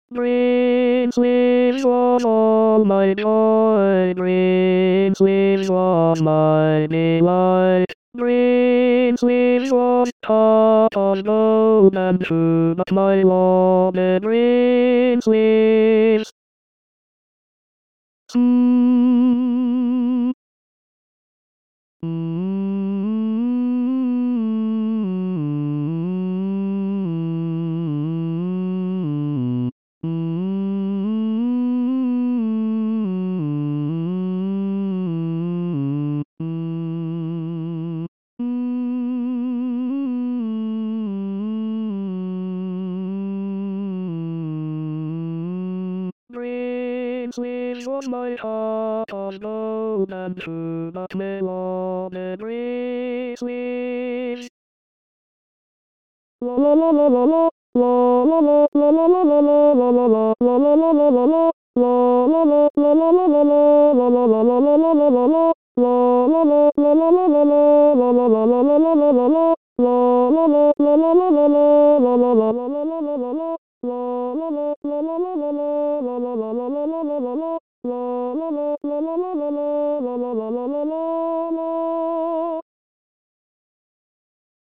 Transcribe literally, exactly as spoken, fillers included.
Green sleeves was all my joy, green sleeves was my delight. Green sleeves was hot as gold and true, but my wanted green sleeves. Mm. Mm. Mm. Mm. Mm. Green sleeves was my heart of gold and true, but me wanted green sleeves. La la la la la la. La la la la la la la la la la la la la la la la la. La la la la la la la la la la la la la la la la la. La la la la la la la la la la la la la la la la la. La la la la la la la la la la la la la la la la la. La la la la la la la la la la la la la la la la. La la la la la la la la la la la la la la la.